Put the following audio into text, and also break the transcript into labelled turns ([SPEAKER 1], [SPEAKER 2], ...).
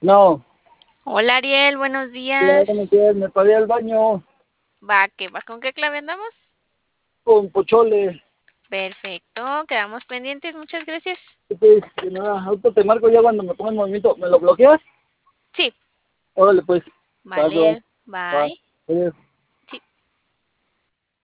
[SPEAKER 1] No,
[SPEAKER 2] Hola Ariel, buenos
[SPEAKER 1] ya no me
[SPEAKER 2] días.
[SPEAKER 1] quieres, me paré al baño
[SPEAKER 2] Va, ¿qué va? ¿Con qué clave andamos?
[SPEAKER 1] con pochole.
[SPEAKER 2] Perfecto, quedamos pendientes, muchas gracias.
[SPEAKER 1] Pues, de nada, ahorita te marco ya cuando me ponga en movimiento. ¿Me lo bloqueas?
[SPEAKER 2] Sí,
[SPEAKER 1] Órale, pues, paso,
[SPEAKER 2] vale,
[SPEAKER 1] va.
[SPEAKER 2] bye.
[SPEAKER 1] Adiós.